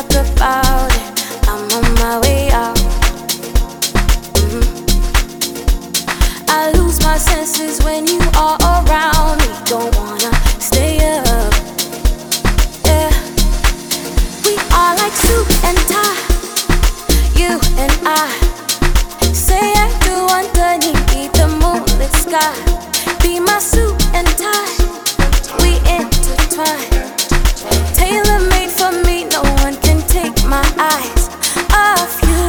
talk about it, I'm on my way out. I lose my senses when you are around me. Don't wanna stay up. Yeah, we are like suit and tie, you and I. Say I do underneath the moonlit sky. Be my suit and tie, we intertwine. Tailor-made for me, no one can take my eyes off you.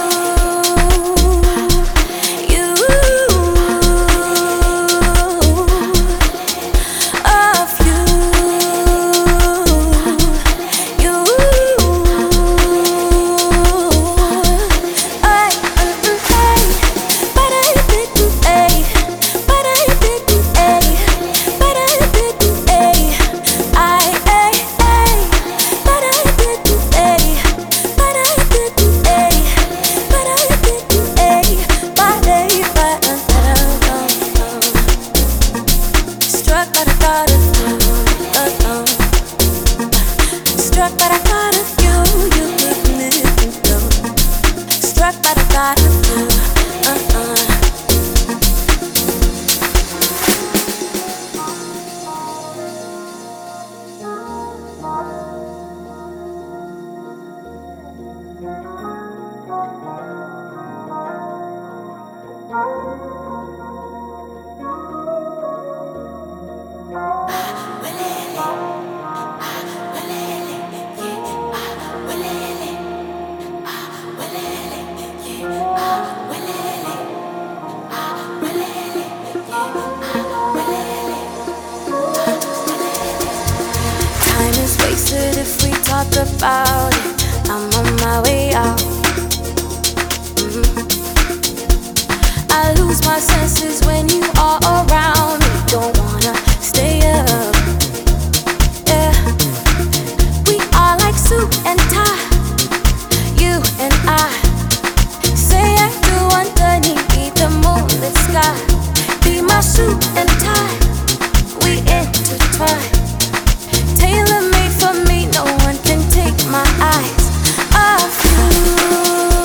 If we talk about it, I'm on my way out. I lose my senses when you are around me. Don't wanna stay up. Yeah, we are like suit and tie, you and I. Say I do underneath the moonlit sky. Be my suit and tie, we intertwine. Tailor-made for me, no one can take my eyes off you.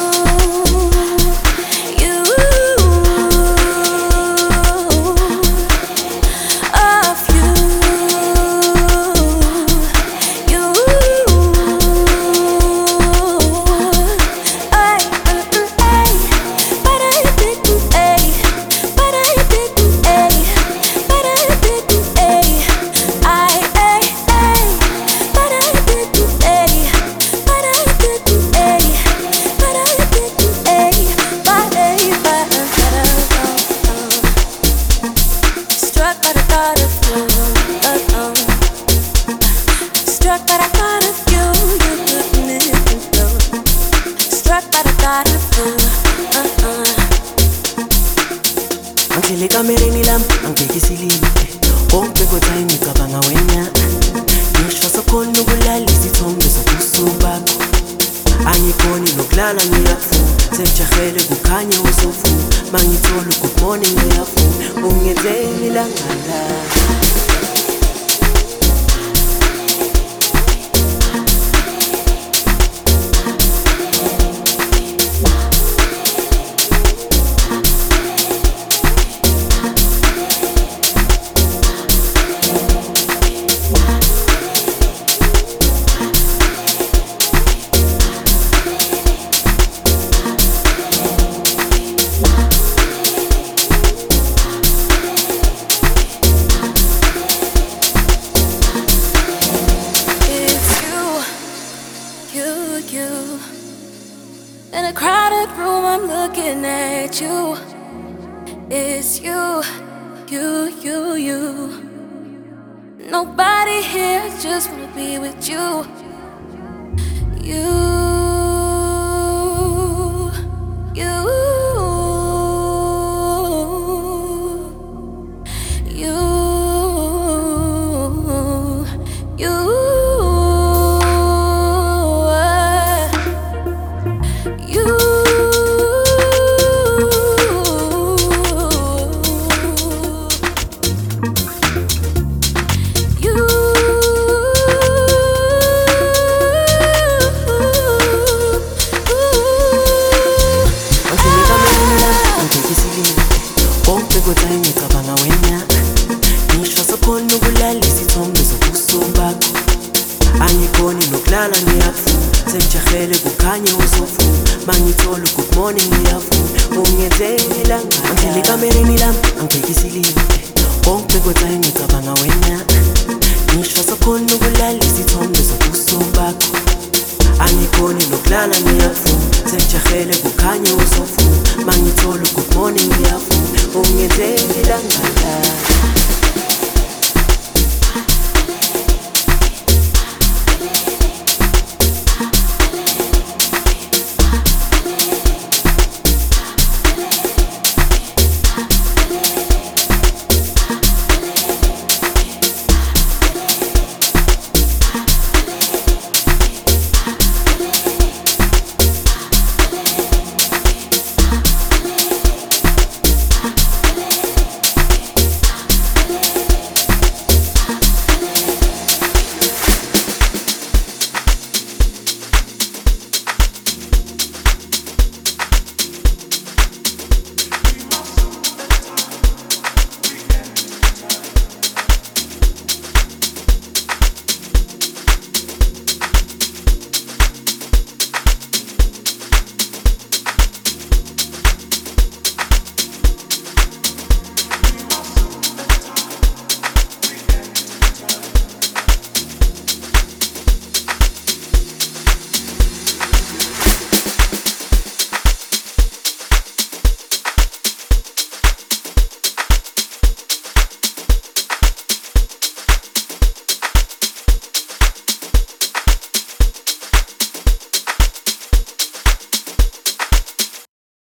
Angile kamereni lami angibhekisilile konke kodwa ngicabanga wena. Ngisho sokhona ukulala izithombe zobusuku bakho. Angikhoni nokulala ngiyafuna. Sengijahele kukhanya usufuna. Mangithola good morning ngiyafuna. Ungenzeni la ngala. In a crowded room, I'm looking at you. It's you. Nobody here, just wanna be with you. You. ulalisa isithombe sobuso bakho. Angikhoni nokulala ngiyafuna, sengijahele kukhanye usofuna. Mangithola good morning ngiyafuna, ungenzela ngani? Angile kamereni lami, angibheke isilili, konke kodwa ngicabanga wena.